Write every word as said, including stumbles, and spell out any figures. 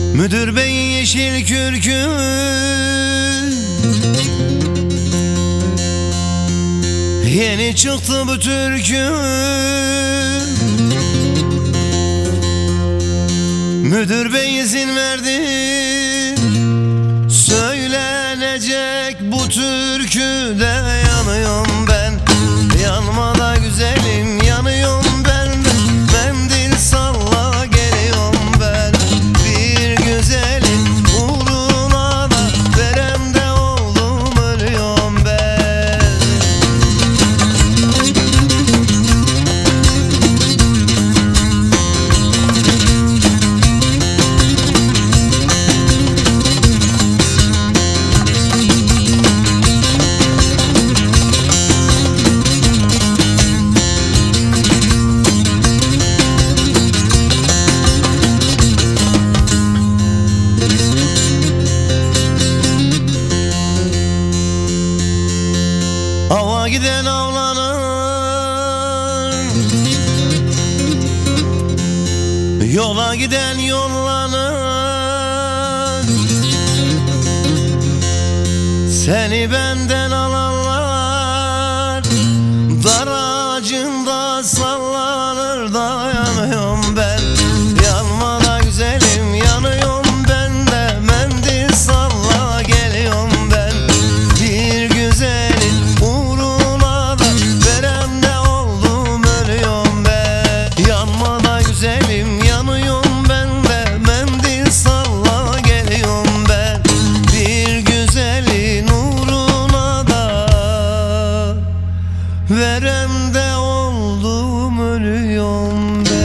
Müdür bey yeşil kürkü, yeni çıktı bu türkü. Müdür bey izin verdi, söylenecek bu türküde. Yanıyorum ben, yanma da güzelim, yanıyorum ben de. Mendil salla geliyorum ben, bir güzelin uğruna da verem de oldum, ölüyorum ben. Ava giden avlanır, yola giden yollanır. Seni benden alanlar dar ağacında sallanır. Dayanıyorum ben, yanma da güzelim, yanıyorum ben de. Mendil salla geliyorum ben, bir güzelin uğruna da verem de oldum, ölüyorum ben. Yanma da güzelim, yanıyorum ben de. Mendil salla geliyorum ben, bir güzelin uğruna da verem de oldum, ölüyorum ben.